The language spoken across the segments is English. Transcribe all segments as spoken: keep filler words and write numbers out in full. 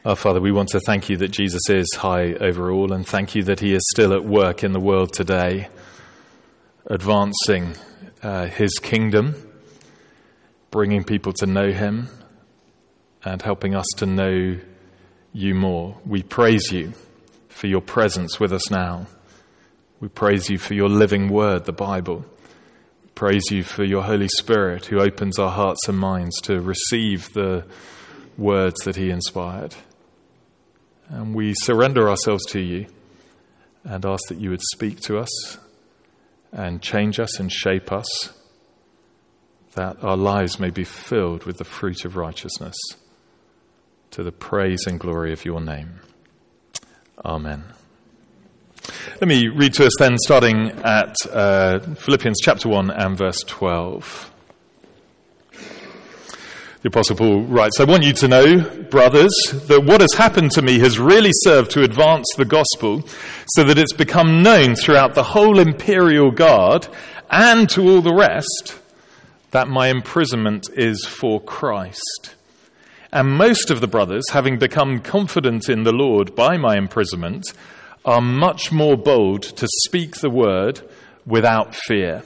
Our Father, we want to thank you that Jesus is high over all, and thank you that he is still at work in the world today, advancing uh, his kingdom, bringing people to know him, and helping us to know you more. We praise you for your presence with us now. We praise you for your living word, the Bible. We praise you for your Holy Spirit who opens our hearts and minds to receive the words that he inspired. And we surrender ourselves to you and ask that you would speak to us and change us and shape us, that our lives may be filled with the fruit of righteousness, to the praise and glory of your name. Amen. Let me read to us then, starting at uh, Philippians chapter one and verse twelve. The Apostle Paul writes, I want you to know, brothers, that what has happened to me has really served to advance the gospel, so that it's become known throughout the whole imperial guard and to all the rest that my imprisonment is for Christ. And most of the brothers, having become confident in the Lord by my imprisonment, are much more bold to speak the word without fear.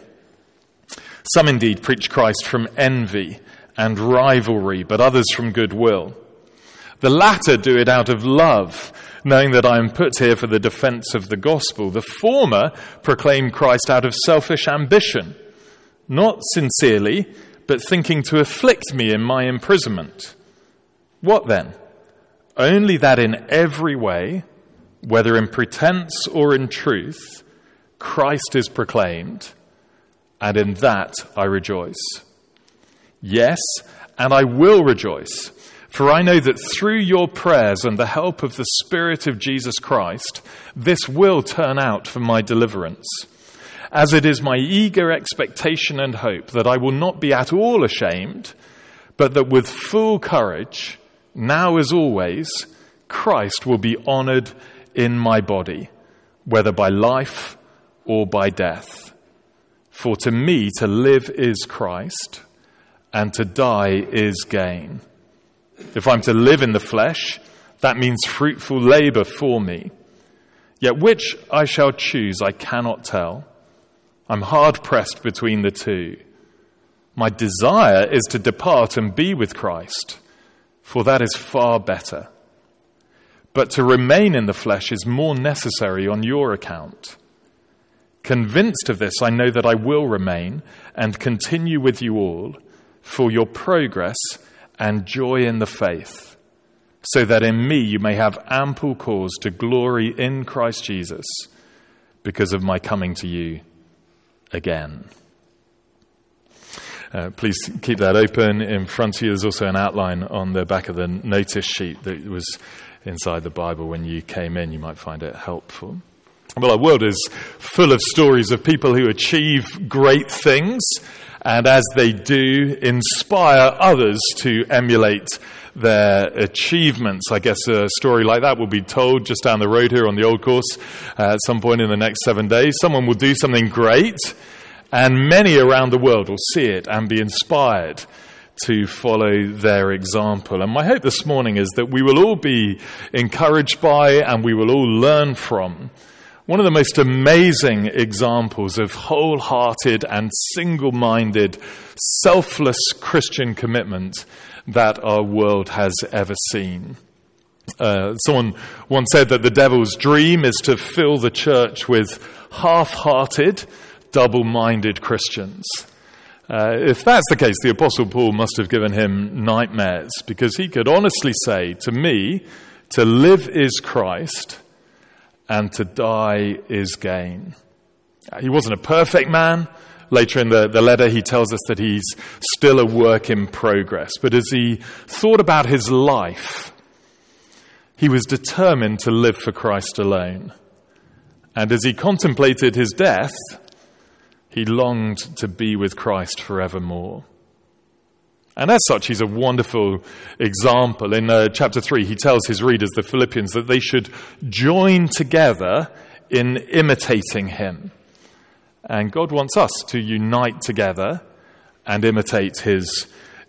Some indeed preach Christ from envy and rivalry, but others from goodwill. The latter do it out of love, knowing that I am put here for the defense of the gospel. The former proclaim Christ out of selfish ambition, not sincerely, but thinking to afflict me in my imprisonment. What then? Only that in every way, whether in pretense or in truth, Christ is proclaimed, and in that I rejoice. Yes, and I will rejoice, for I know that through your prayers and the help of the Spirit of Jesus Christ, this will turn out for my deliverance. As it is my eager expectation and hope that I will not be at all ashamed, but that with full courage, now as always, Christ will be honored in my body, whether by life or by death. For to me to live is Christ, and to die is gain. If I'm to live in the flesh, that means fruitful labor for me. Yet which I shall choose, I cannot tell. I'm hard pressed between the two. My desire is to depart and be with Christ, for that is far better. But to remain in the flesh is more necessary on your account. Convinced of this, I know that I will remain and continue with you all for your progress and joy in the faith, so that in me you may have ample cause to glory in Christ Jesus because of my coming to you again. Uh, please keep that open in front of you. There's also an outline on the back of the notice sheet that was inside the Bible when you came in. You might find it helpful. Well, our world is full of stories of people who achieve great things, and as they do, inspire others to emulate their achievements. I guess a story like that will be told just down the road here on the Old Course uh, at some point in the next seven days. Someone will do something great, and many around the world will see it and be inspired to follow their example. And my hope this morning is that we will all be encouraged by and we will all learn from one of the most amazing examples of wholehearted and single-minded, selfless Christian commitment that our world has ever seen. Uh, someone once said that the devil's dream is to fill the church with half-hearted, double-minded Christians. Uh, if that's the case, the Apostle Paul must have given him nightmares, because he could honestly say, to me, to live is Christ, and to die is gain. He wasn't a perfect man. Later in the, the letter, he tells us that he's still a work in progress. But as he thought about his life, he was determined to live for Christ alone. And as he contemplated his death, he longed to be with Christ forevermore. And as such, he's a wonderful example. In uh, chapter three, he tells his readers, the Philippians, that they should join together in imitating him. And God wants us to unite together and imitate his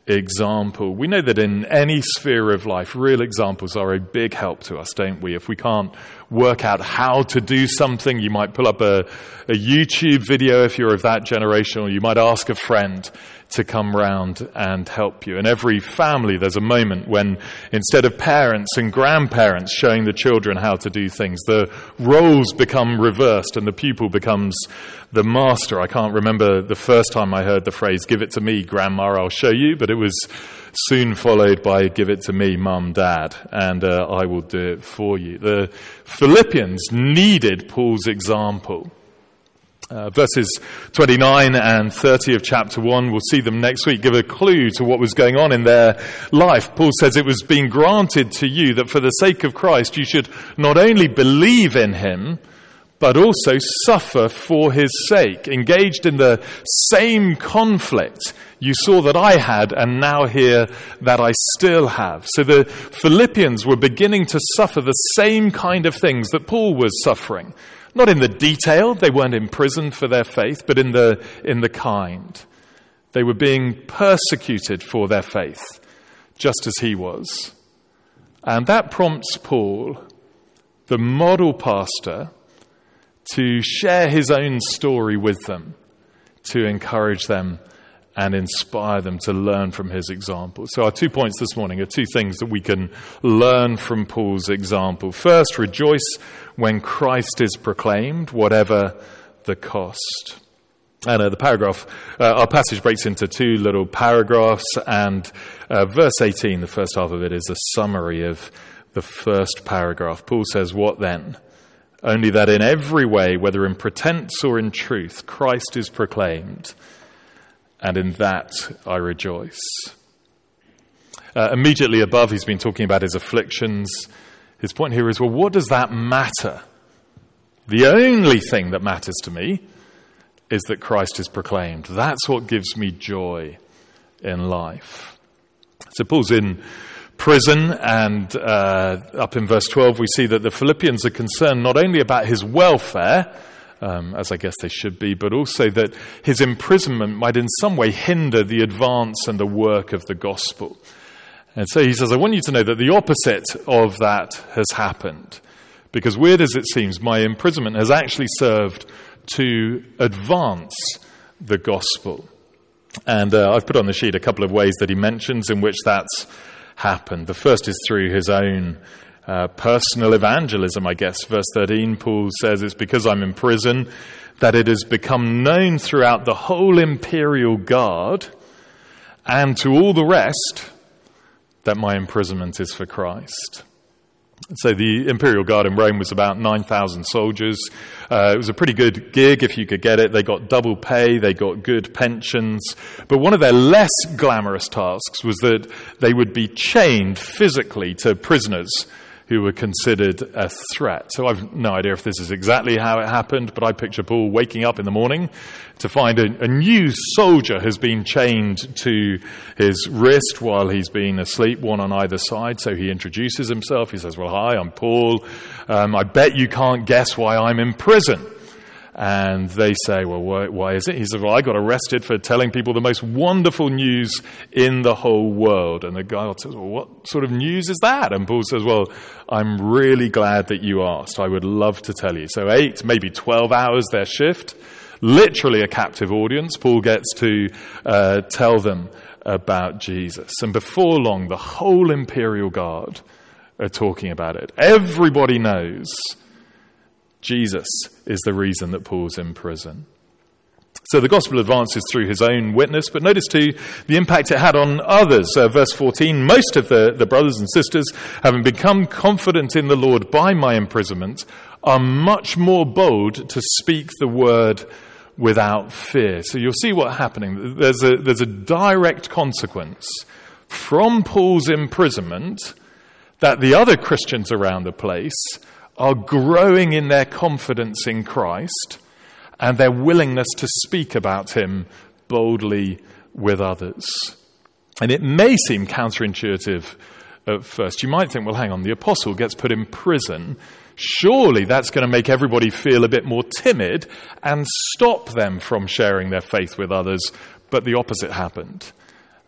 example. We know that in any sphere of life, real examples are a big help to us, don't we? If we can't work out how to do something, you might pull up a, a YouTube video if you're of that generation, or you might ask a friend to come round and help you. In every family, there's a moment when instead of parents and grandparents showing the children how to do things, the roles become reversed and the pupil becomes the master. I can't remember the first time I heard the phrase, "Give it to me, Grandma, I'll show you," but it was soon followed by "Give it to me, Mum, Dad, and uh, I will do it for you." The Philippians needed Paul's example. Uh, verses twenty-nine and thirty of chapter one, we'll see them next week, give a clue to what was going on in their life. Paul says it was being granted to you that for the sake of Christ you should not only believe in him, but also suffer for his sake, engaged in the same conflict you saw that I had and now hear that I still have. So the Philippians were beginning to suffer the same kind of things that Paul was suffering. Not in the detail, they weren't imprisoned for their faith, but in the in the kind. They were being persecuted for their faith, just as he was. And that prompts Paul, the model pastor, to share his own story with them, to encourage them and inspire them to learn from his example. So our two points this morning are two things that we can learn from Paul's example. First, rejoice when Christ is proclaimed, whatever the cost. And uh, the paragraph, uh, our passage breaks into two little paragraphs, and uh, verse eighteen, the first half of it, is a summary of the first paragraph. Paul says, "What then? Only that in every way, whether in pretense or in truth, Christ is proclaimed, and in that I rejoice." Uh, immediately above, he's been talking about his afflictions. His point here is, well, what does that matter? The only thing that matters to me is that Christ is proclaimed. That's what gives me joy in life. So Paul's in prison, and uh, up in verse twelve, we see that the Philippians are concerned not only about his welfare, Um, as I guess they should be, but also that his imprisonment might in some way hinder the advance and the work of the gospel. And so he says, I want you to know that the opposite of that has happened. Because weird as it seems, my imprisonment has actually served to advance the gospel. And uh, I've put on the sheet a couple of ways that he mentions in which that's happened. The first is through his own Uh, personal evangelism, I guess. Verse thirteen, Paul says, "It's because I'm in prison that it has become known throughout the whole imperial guard and to all the rest that my imprisonment is for Christ." So the imperial guard in Rome was about nine thousand soldiers. Uh, it was a pretty good gig if you could get it. They got double pay, they got good pensions. But one of their less glamorous tasks was that they would be chained physically to prisoners who were considered a threat. So I've no idea if this is exactly how it happened, but I picture Paul waking up in the morning to find a, a new soldier has been chained to his wrist while he's been asleep, one on either side. So he introduces himself. He says, "Well, hi, I'm Paul. Um, I bet you can't guess why I'm in prison." And they say, "Well, why, why is it?" He says, "Well, I got arrested for telling people the most wonderful news in the whole world." And the guy says, "Well, what sort of news is that?" And Paul says, "Well, I'm really glad that you asked. I would love to tell you." So eight, maybe twelve hours their shift, literally a captive audience. Paul gets to uh, tell them about Jesus. And before long, the whole imperial guard are talking about it. Everybody knows Jesus is the reason that Paul's in prison. So the gospel advances through his own witness, but notice too the impact it had on others. Uh, verse fourteen, "Most of the, the brothers and sisters, having become confident in the Lord by my imprisonment, are much more bold to speak the word without fear." So you'll see what's happening. There's a, there's a direct consequence from Paul's imprisonment that the other Christians around the place are growing in their confidence in Christ and their willingness to speak about him boldly with others. And it may seem counterintuitive at first. You might think, well, hang on, the apostle gets put in prison. Surely that's going to make everybody feel a bit more timid and stop them from sharing their faith with others. But the opposite happened.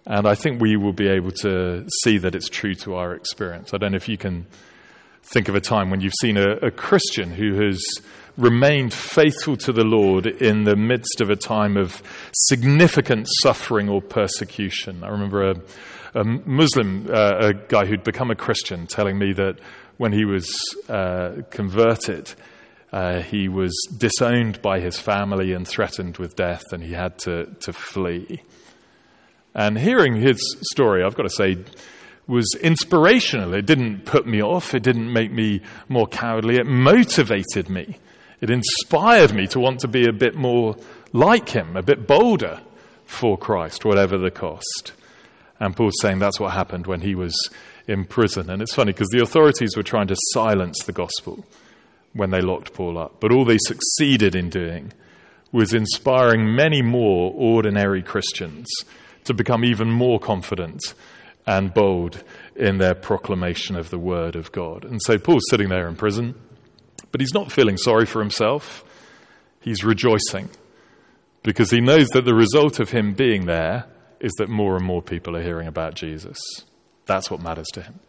And I think we will be able to see that it's true to our experience. I don't know if you can think of a time when you've seen a, a Christian who has remained faithful to the Lord in the midst of a time of significant suffering or persecution. I remember a, a Muslim, uh, a guy who'd become a Christian, telling me that when he was uh, converted, uh, he was disowned by his family and threatened with death, and he had to, to flee. And hearing his story, I've got to say, was inspirational. It didn't put me off. It didn't make me more cowardly. It motivated me. It inspired me to want to be a bit more like him, a bit bolder for Christ, whatever the cost. And Paul's saying that's what happened when he was in prison. And it's funny because the authorities were trying to silence the gospel when they locked Paul up. But all they succeeded in doing was inspiring many more ordinary Christians to become even more confident and bold in their proclamation of the word of God. And so Paul's sitting there in prison, but he's not feeling sorry for himself. He's rejoicing because he knows that the result of him being there is that more and more people are hearing about Jesus. That's what matters to him.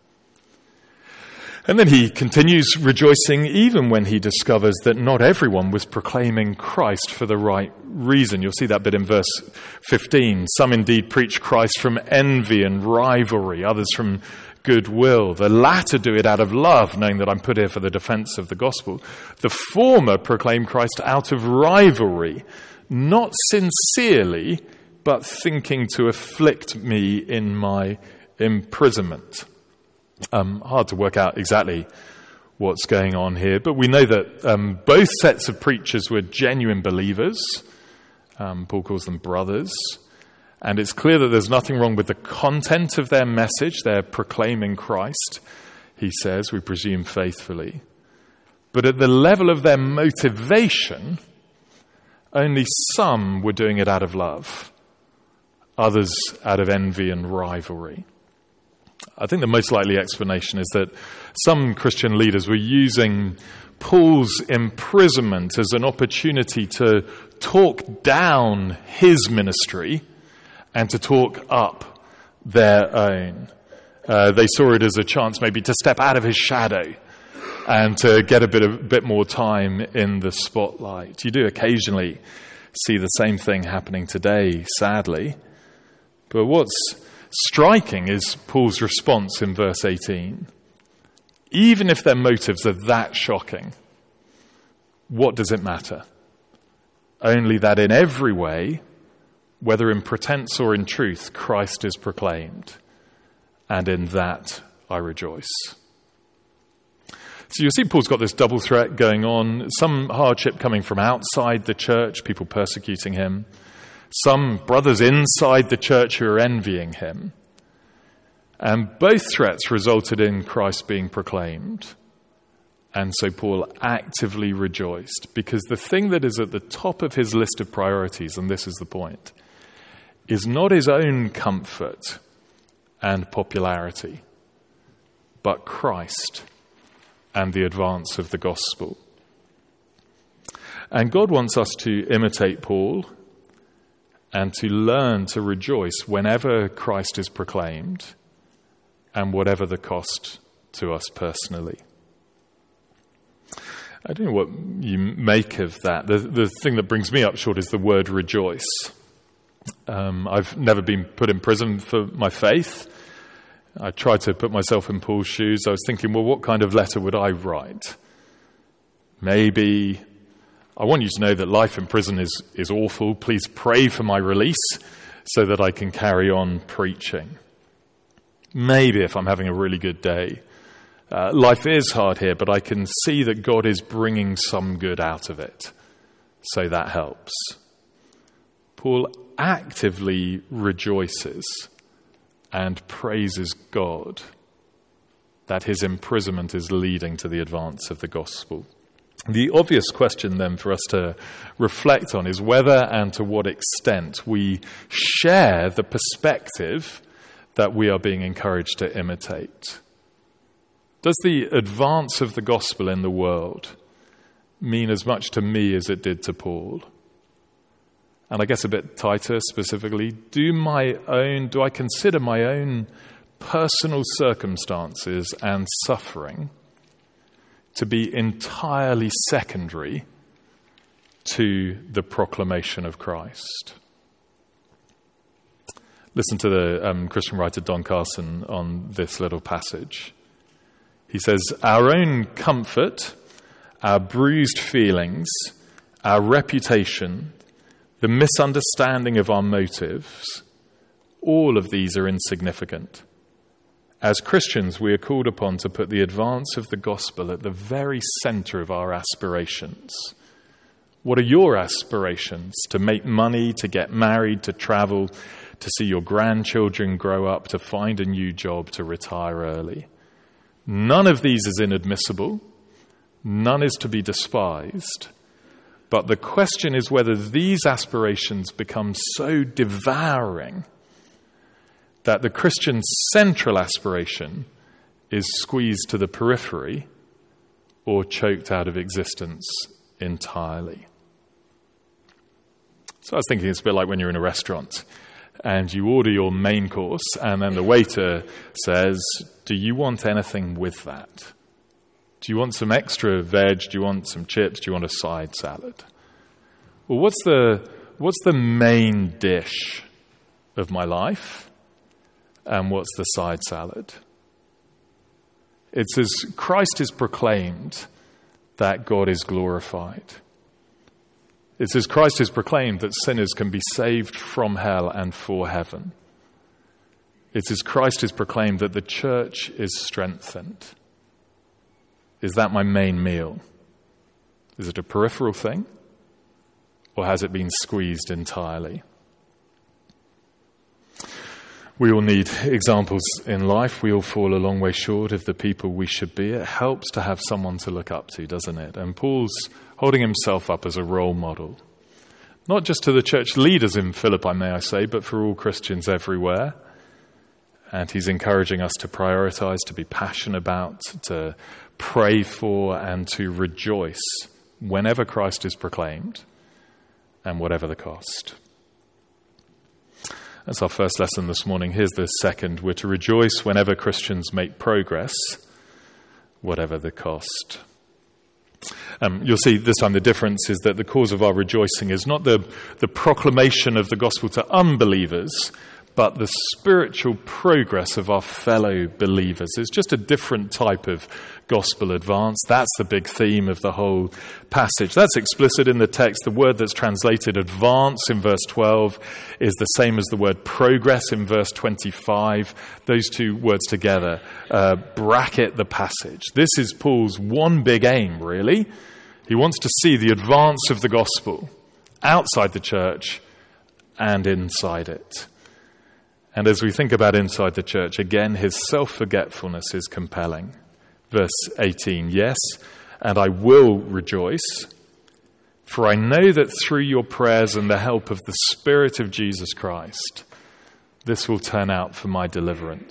And then he continues rejoicing even when he discovers that not everyone was proclaiming Christ for the right reason. You'll see that bit in verse fifteen. Some indeed preach Christ from envy and rivalry, others from goodwill. The latter do it out of love, knowing that I'm put here for the defense of the gospel. The former proclaim Christ out of rivalry, not sincerely, but thinking to afflict me in my imprisonment. Um, hard to work out exactly what's going on here, but we know that um, both sets of preachers were genuine believers. Um, Paul calls them brothers. And it's clear that there's nothing wrong with the content of their message. They're proclaiming Christ, he says, we presume faithfully. But at the level of their motivation, only some were doing it out of love, others out of envy and rivalry. I think the most likely explanation is that some Christian leaders were using Paul's imprisonment as an opportunity to talk down his ministry and to talk up their own. Uh, they saw it as a chance maybe to step out of his shadow and to get a bit of bit more time in the spotlight. You do occasionally see the same thing happening today, sadly. But what's striking is Paul's response in verse eighteen. Even if their motives are that shocking, what does it matter? Only that in every way, whether in pretense or in truth, Christ is proclaimed, and in that I rejoice. So you see Paul's got this double threat going on, some hardship coming from outside the church, people persecuting him, some brothers inside the church who are envying him. And both threats resulted in Christ being proclaimed. And so Paul actively rejoiced, because the thing that is at the top of his list of priorities, and this is the point, is not his own comfort and popularity, but Christ and the advance of the gospel. And God wants us to imitate Paul and to learn to rejoice whenever Christ is proclaimed and whatever the cost to us personally. I don't know what you make of that. The, the thing that brings me up short is the word rejoice. Um, I've never been put in prison for my faith. I tried to put myself in Paul's shoes. I was thinking, well, what kind of letter would I write? Maybe, I want you to know that life in prison is, is awful. Please pray for my release so that I can carry on preaching. Maybe if I'm having a really good day. Uh, life is hard here, but I can see that God is bringing some good out of it. So that helps. Paul actively rejoices and praises God that his imprisonment is leading to the advance of the gospel. The obvious question then for us to reflect on is whether and to what extent we share the perspective that we are being encouraged to imitate. Does the advance of the gospel in the world mean as much to me as it did to Paul? and I guess a bit tighter specifically, do my own, do I consider my own personal circumstances and suffering to be entirely secondary to the proclamation of Christ? Listen to the um, Christian writer Don Carson on this little passage. He says, our own comfort, our bruised feelings, our reputation, the misunderstanding of our motives, all of these are insignificant. As Christians, we are called upon to put the advance of the gospel at the very center of our aspirations. What are your aspirations? To make money, to get married, to travel, to see your grandchildren grow up, to find a new job, to retire early. None of these is inadmissible. None is to be despised. But the question is whether these aspirations become so devouring that the Christian's central aspiration is squeezed to the periphery or choked out of existence entirely. So I was thinking it's a bit like when you're in a restaurant and you order your main course and then the waiter says, do you want anything with that? Do you want some extra veg? Do you want some chips? Do you want a side salad? Well, what's the, what's the main dish of my life? And what's the side salad? It's as Christ is proclaimed that God is glorified. It's as Christ is proclaimed that sinners can be saved from hell and for heaven. It's as Christ is proclaimed that the church is strengthened. Is that my main meal? Is it a peripheral thing? Or has it been squeezed entirely? We all need examples in life. We all fall a long way short of the people we should be. It helps to have someone to look up to, doesn't it? And Paul's holding himself up as a role model. Not just to the church leaders in Philippi, may I say, but for all Christians everywhere. And he's encouraging us to prioritize, to be passionate about, to pray for, and to rejoice whenever Christ is proclaimed, and whatever the cost. That's our first lesson this morning. Here's the second. We're to rejoice whenever Christians make progress, whatever the cost. Um, you'll see this time the difference is that the cause of our rejoicing is not the, the proclamation of the gospel to unbelievers, but the spiritual progress of our fellow believers. It's just a different type of gospel advance. That's the big theme of the whole passage. That's explicit in the text. The word that's translated advance in verse twelve is the same as the word progress in verse twenty-five. Those two words together uh, bracket the passage. This is Paul's one big aim, really. He wants to see the advance of the gospel outside the church and inside it. And as we think about inside the church, again, his self-forgetfulness is compelling. Verse eighteen, yes, and I will rejoice, for I know that through your prayers and the help of the Spirit of Jesus Christ, this will turn out for my deliverance.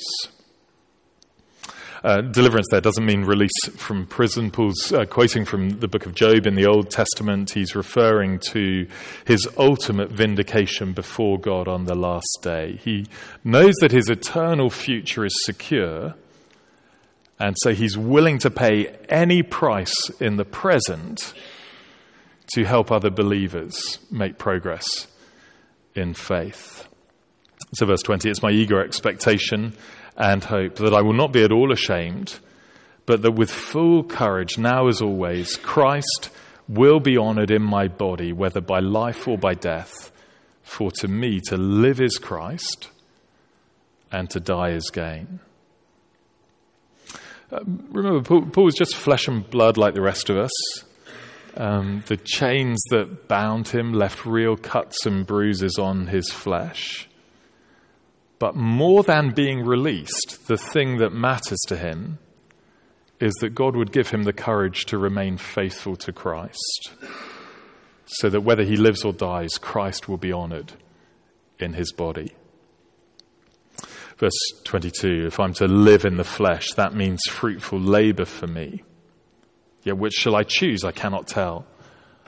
Uh, deliverance there doesn't mean release from prison. Paul's uh, quoting from the book of Job in the Old Testament. He's referring to his ultimate vindication before God on the last day. He knows that his eternal future is secure, and so he's willing to pay any price in the present to help other believers make progress in faith. So verse twenty, it's my eager expectation and hope that I will not be at all ashamed, but that with full courage, now as always, Christ will be honored in my body, whether by life or by death. For to me, to live is Christ, and to die is gain. Uh, remember, Paul, Paul was just flesh and blood like the rest of us. Um, the chains that bound him left real cuts and bruises on his flesh. But more than being released, the thing that matters to him is that God would give him the courage to remain faithful to Christ, so that whether he lives or dies, Christ will be honored in his body. Verse twenty-two, if I'm to live in the flesh, that means fruitful labor for me. Yet which shall I choose? I cannot tell.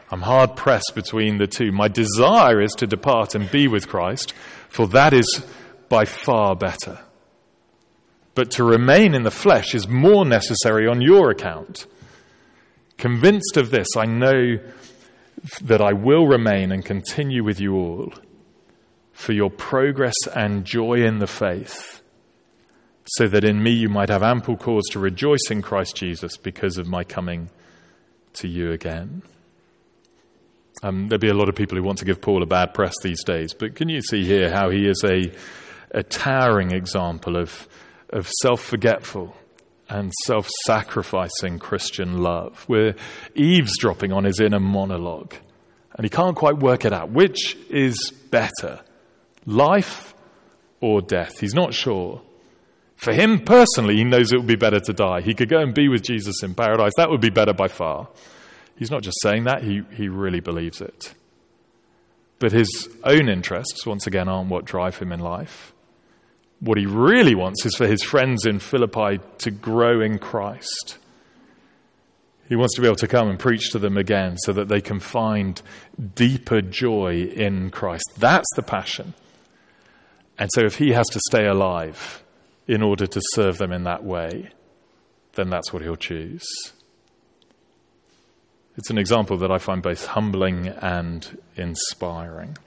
I'm hard pressed between the two. My desire is to depart and be with Christ, for that is by far better. But to remain in the flesh is more necessary on your account. Convinced of this, I know that I will remain and continue with you all for your progress and joy in the faith, so that in me you might have ample cause to rejoice in Christ Jesus because of my coming to you again. Um, there'll be a lot of people who want to give Paul a bad press these days, but can you see here how he is a, a towering example of, of self-forgetful and self-sacrificing Christian love? We're eavesdropping on his inner monologue, and he can't quite work it out. Which is better, life or death? He's not sure. For him personally, he knows it would be better to die. He could go and be with Jesus in paradise. That would be better by far. He's not just saying that, he, he really believes it. But his own interests, once again, aren't what drive him in life. What he really wants is for his friends in Philippi to grow in Christ. He wants to be able to come and preach to them again so that they can find deeper joy in Christ. That's the passion. And so if he has to stay alive in order to serve them in that way, then that's what he'll choose. It's an example that I find both humbling and inspiring.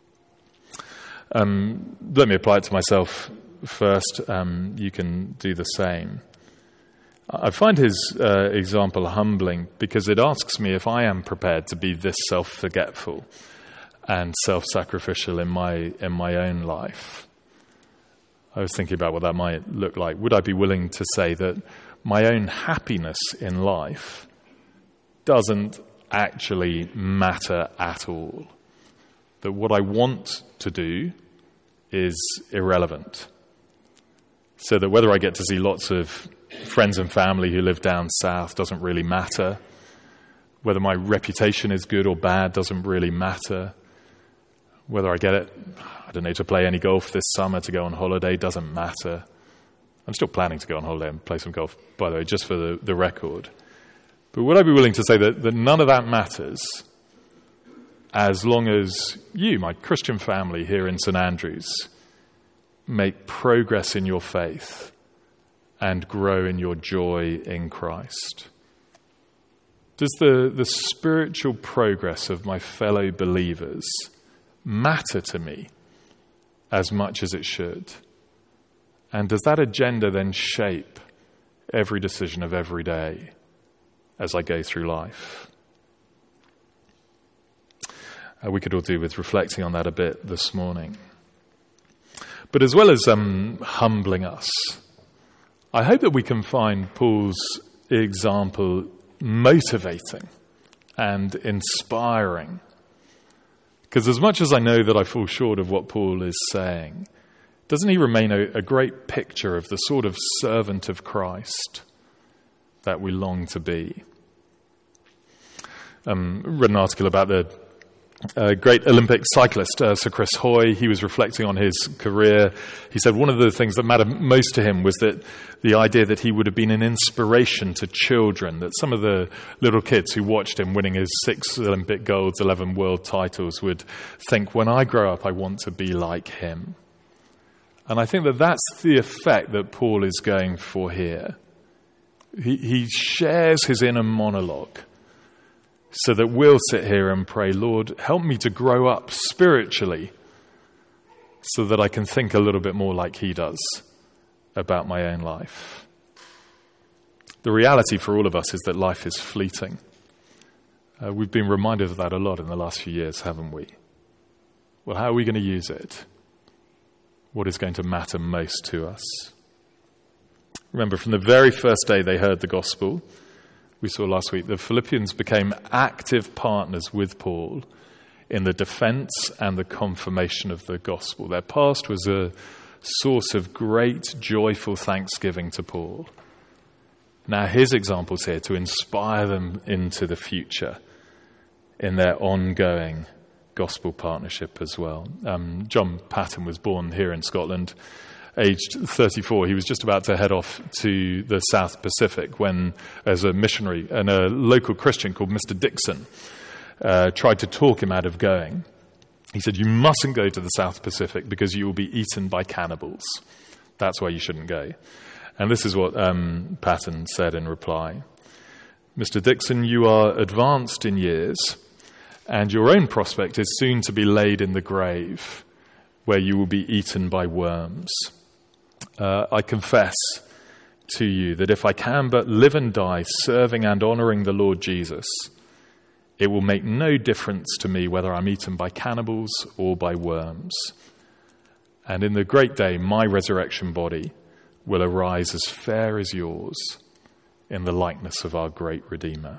Um, let me apply it to myself first. Um, you can do the same. I find his uh, example humbling because it asks me if I am prepared to be this self-forgetful and self-sacrificial in my in my own life. I was thinking about what that might look like. Would I be willing to say that my own happiness in life doesn't actually matter at all? That what I want to do is irrelevant. So that whether I get to see lots of friends and family who live down south doesn't really matter. Whether my reputation is good or bad doesn't really matter. Whether I get it, I don't know, to play any golf this summer, to go on holiday, doesn't matter. I'm still planning to go on holiday and play some golf, by the way, just for the, the record. But would I be willing to say that, that none of that matters as long as you, my Christian family here in St Andrews, make progress in your faith and grow in your joy in Christ? Does the, the spiritual progress of my fellow believers matter to me as much as it should? And does that agenda then shape every decision of every day as I go through life? Uh, we could all do with reflecting on that a bit this morning. But as well as um, humbling us, I hope that we can find Paul's example motivating and inspiring. Because as much as I know that I fall short of what Paul is saying, doesn't he remain a, a great picture of the sort of servant of Christ that we long to be? Um, read an article about the uh, great Olympic cyclist, uh, Sir Chris Hoy. He was reflecting on his career. He said one of the things that mattered most to him was that the idea that he would have been an inspiration to children, that some of the little kids who watched him winning his six Olympic golds, eleven world titles, would think, when I grow up, I want to be like him. And I think that that's the effect that Paul is going for here. He, he shares his inner monologue so that we'll sit here and pray, Lord, help me to grow up spiritually so that I can think a little bit more like he does about my own life. The reality for all of us is that life is fleeting. Uh, we've been reminded of that a lot in the last few years, haven't we? Well, how are we going to use it? What is going to matter most to us? Remember, from the very first day they heard the gospel, we saw last week, the Philippians became active partners with Paul in the defense and the confirmation of the gospel. Their past was a source of great, joyful thanksgiving to Paul. Now his example's here to inspire them into the future in their ongoing gospel partnership as well. Um, John Patton was born here in Scotland, aged thirty-four. He was just about to head off to the South Pacific when, as a missionary, and a local Christian called Mister Dixon uh, tried to talk him out of going. He said, you mustn't go to the South Pacific because you will be eaten by cannibals. That's why you shouldn't go. And this is what um, Patton said in reply. Mister Dixon, you are advanced in years, and your own prospect is soon to be laid in the grave, where you will be eaten by worms. Uh, I confess to you that if I can but live and die serving and honouring the Lord Jesus, it will make no difference to me whether I'm eaten by cannibals or by worms. And in the great day, my resurrection body will arise as fair as yours in the likeness of our great Redeemer.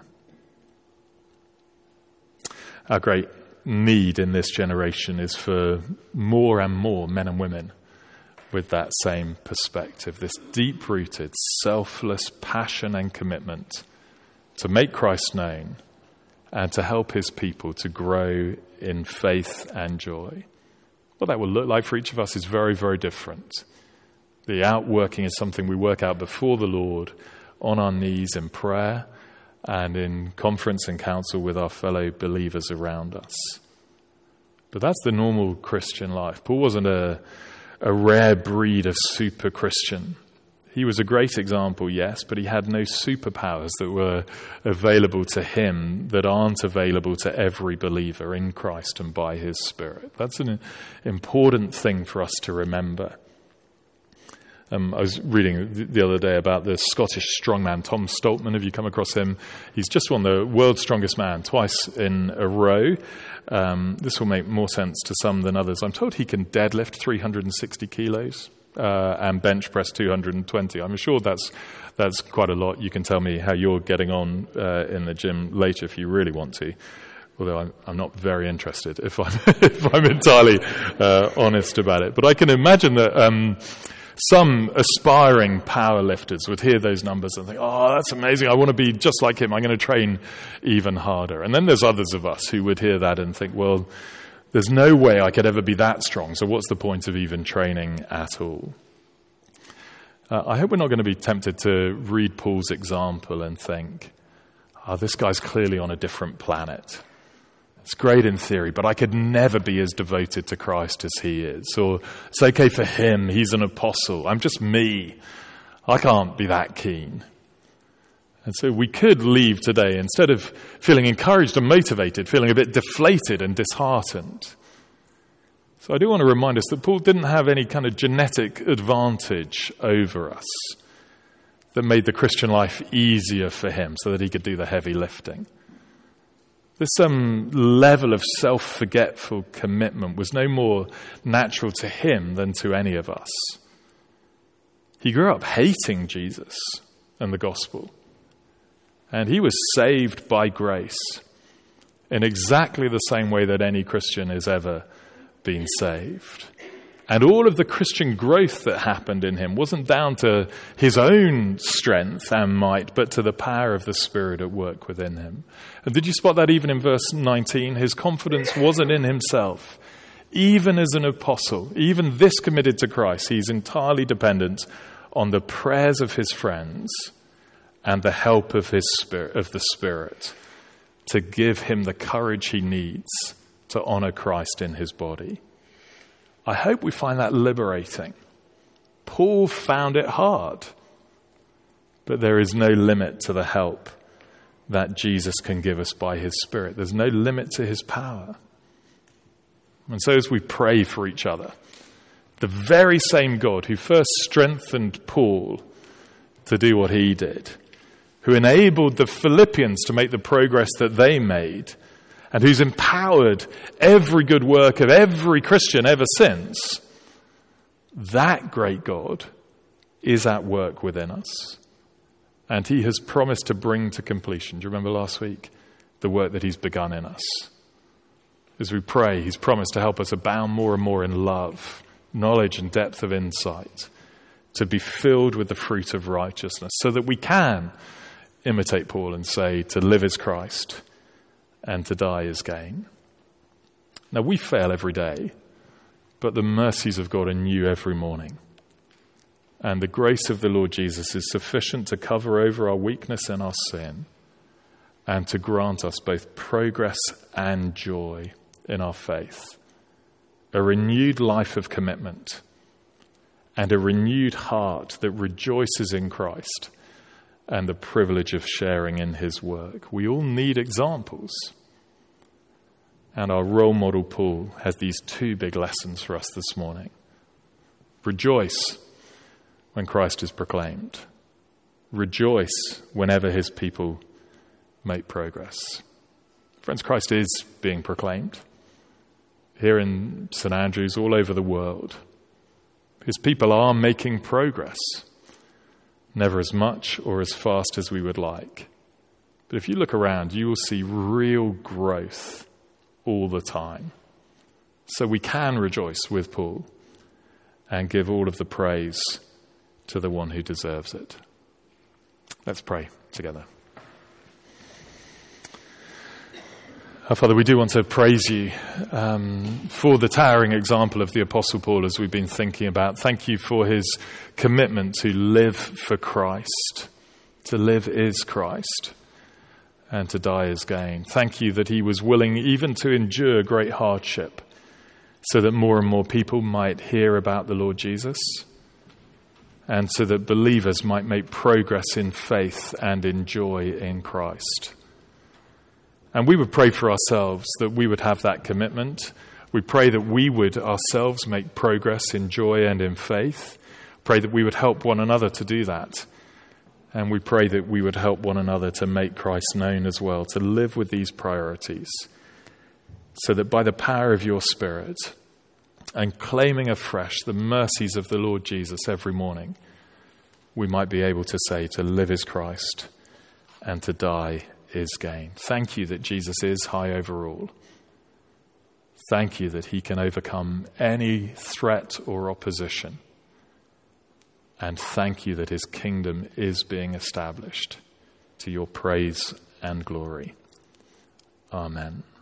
Our great need in this generation is for more and more men and women with that same perspective, this deep-rooted, selfless passion and commitment to make Christ known and to help his people to grow in faith and joy. What that will look like for each of us is very, very different. The outworking is something we work out before the Lord on our knees in prayer and in conference and counsel with our fellow believers around us. But that's the normal Christian life. Paul wasn't a, a rare breed of super Christian. He was a great example, yes, but he had no superpowers that were available to him that aren't available to every believer in Christ and by his Spirit. That's an important thing for us to remember. Um, I was reading the other day about the Scottish strongman Tom Stoltman. Have you come across him? He's just won the world's strongest man twice in a row. Um, this will make more sense to some than others. I'm told he can deadlift three hundred sixty kilos uh, and bench press two hundred twenty. I'm sure that's that's quite a lot. You can tell me how you're getting on uh, in the gym later if you really want to. Although I'm, I'm not very interested, if I'm if I'm entirely uh, honest about it. But I can imagine that. Um, Some aspiring powerlifters would hear those numbers and think, oh, that's amazing. I want to be just like him. I'm going to train even harder. And then there's others of us who would hear that and think, well, there's no way I could ever be that strong. So what's the point of even training at all? Uh, I hope we're not going to be tempted to read Paul's example and think, oh, this guy's clearly on a different planet. It's great in theory, but I could never be as devoted to Christ as he is. Or it's okay for him, he's an apostle. I'm just me. I can't be that keen. And so we could leave today, instead of feeling encouraged and motivated, feeling a bit deflated and disheartened. So I do want to remind us that Paul didn't have any kind of genetic advantage over us that made the Christian life easier for him so that he could do the heavy lifting. This um, level of self-forgetful commitment was no more natural to him than to any of us. He grew up hating Jesus and the gospel, and he was saved by grace in exactly the same way that any Christian has ever been saved. And all of the Christian growth that happened in him wasn't down to his own strength and might, but to the power of the Spirit at work within him. And did you spot that even in verse nineteen? His confidence wasn't in himself. Even as an apostle, even this committed to Christ, he's entirely dependent on the prayers of his friends and the help of his spirit, of the Spirit, to give him the courage he needs to honor Christ in his body. I hope we find that liberating. Paul found it hard, but there is no limit to the help that Jesus can give us by his Spirit. There's no limit to his power. And so as we pray for each other, the very same God who first strengthened Paul to do what he did, who enabled the Philippians to make the progress that they made, and who's empowered every good work of every Christian ever since, that great God is at work within us. And he has promised to bring to completion, do you remember last week, the work that he's begun in us? As we pray, he's promised to help us abound more and more in love, knowledge and depth of insight, to be filled with the fruit of righteousness, so that we can imitate Paul and say, to live is Christ, and to die is gain. Now, we fail every day, but the mercies of God are new every morning. And the grace of the Lord Jesus is sufficient to cover over our weakness and our sin. and to grant us both progress and joy in our faith, a renewed life of commitment, and a renewed heart that rejoices in Christ and the privilege of sharing in his work. We all need examples. And our role model, Paul, has these two big lessons for us this morning. Rejoice when Christ is proclaimed. Rejoice whenever his people make progress. Friends, Christ is being proclaimed here in St Andrews, all over the world. His people are making progress, never as much or as fast as we would like. But if you look around, you will see real growth all the time. So we can rejoice with Paul and give all of the praise to the one who deserves it. Let's pray together. Our Father, we do want to praise you um, for the towering example of the Apostle Paul as we've been thinking about. Thank you for his commitment to live for Christ. To live is Christ, and to die is gain. Thank you that he was willing even to endure great hardship so that more and more people might hear about the Lord Jesus, and so that believers might make progress in faith and in joy in Christ. And we would pray for ourselves that we would have that commitment. We pray that we would ourselves make progress in joy and in faith. Pray that we would help one another to do that. And we pray that we would help one another to make Christ known as well, to live with these priorities, so that by the power of your Spirit and claiming afresh the mercies of the Lord Jesus every morning, we might be able to say to live is Christ and to die is gain. Thank you that Jesus is high over all. Thank you that he can overcome any threat or opposition. And thank you that his kingdom is being established to your praise and glory. Amen.